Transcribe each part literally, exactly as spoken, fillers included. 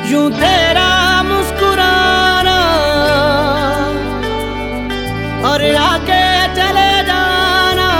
यूं तेरा मुस्कुराना और आके चले जाना,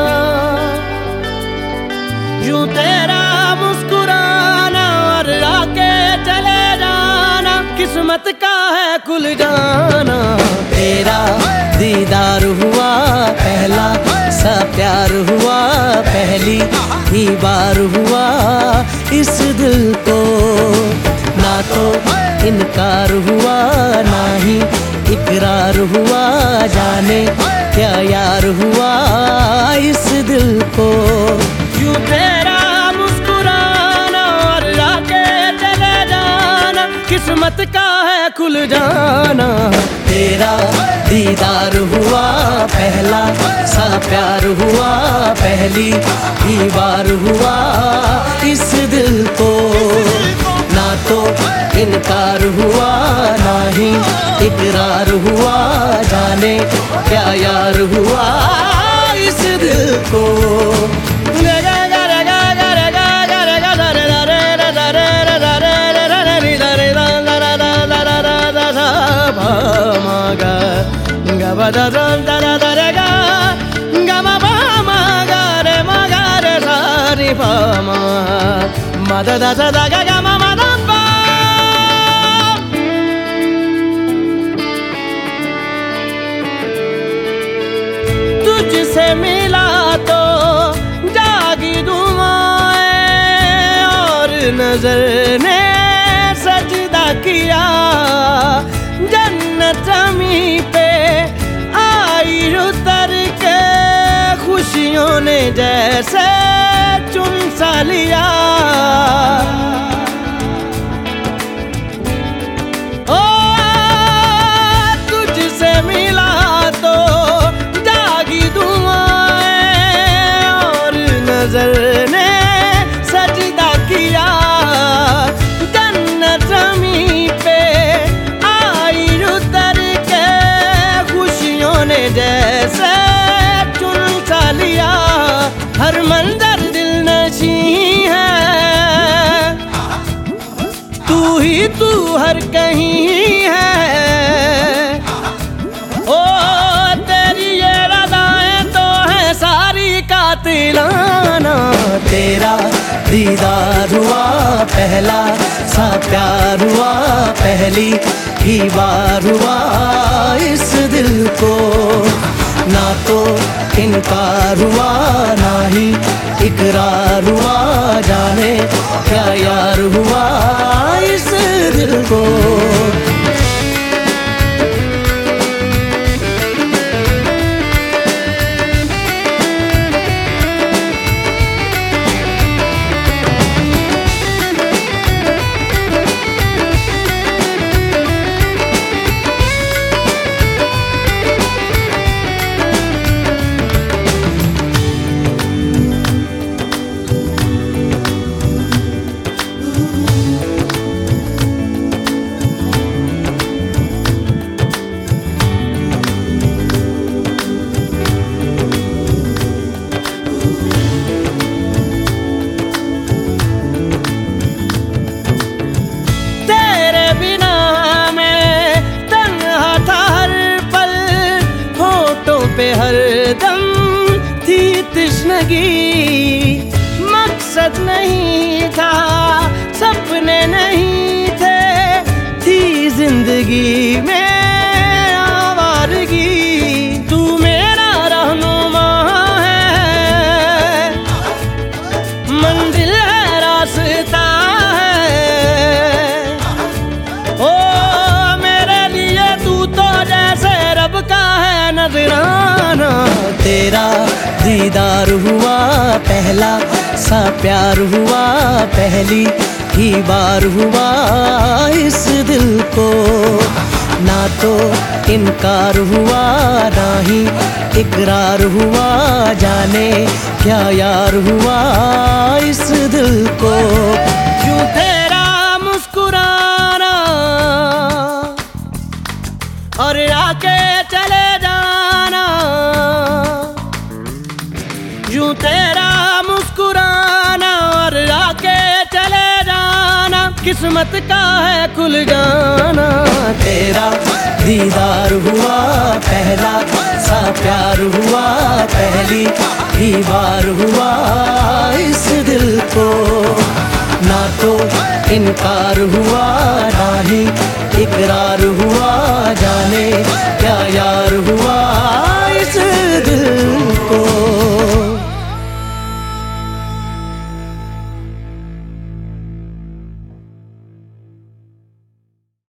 यूं तेरा मुस्कुराना और आके चले जाना, किस्मत का है खुल जाना। तेरा दीदार हुआ पहला सा प्यार हुआ, पहली ही बार हुआ इस दिल को, ना तो इनकार हुआ ना ही इकरार हुआ, जाने क्या यार हुआ इस दिल को। यूं तेरा मुस्कुराना और आके चले जाना, किस्मत का है खुल जाना। तेरा दीदार हुआ पहला सा प्यार हुआ, पहली ही बार हुआ इस दिल को, ना तो इनकार हुआ ना ही इकरार हुआ, जाने क्या यार हुआ इस दिल को। तुझसे मिला तो जागी दुआएं और नजर ने सजदा किया, जन्नत ज़मीं पे आई उतर के खुशियों ने जैसे चुन सा लिया। ओ तुझसे मिला तो जागी दुआएं और नजर ने सजदा किया, जन्नत ज़मीं पे आई उतर के खुशियों ने जैसे चुन सा लिया। हर मंजर दिल नशी है, तू ही तू हर कहीं है। ओ तेरी ये रज़ाएं तो है सारी कातिलाना। तेरा दीदार हुआ पहला सा प्यार हुआ, पहली ही बार हुआ इस दिल को, ना तो इनकार हुआ ना ही इकरार हुआ, जाने क्या यार हुआ इस दिल को। पे हर दम थी तश्नगी, मकसद नहीं था सपने नहीं थे, थी जिंदगी में आवारगी। तू मेरा रहनुमा है, मंजिल है रास्ता है। ओ मेरे लिए तू तो जैसे रब का है नजराना। तेरा दीदार हुआ पहला सा प्यार हुआ, पहली ही बार हुआ इस दिल को, ना तो इनकार हुआ ना ही इकरार हुआ, जाने क्या यार हुआ इस दिल को। यूं तेरा मुस्कुराना और आके चले जाना, यूं तेरा मुस्कुराना और आके चले जाना, किस्मत का है खुल जाना। तेरा दीदार हुआ पहला सा प्यार हुआ, पहली ही बार हुआ इस दिल को। ना तो इनकार हुआ ना ही इकरार हुआ, जाने क्या यार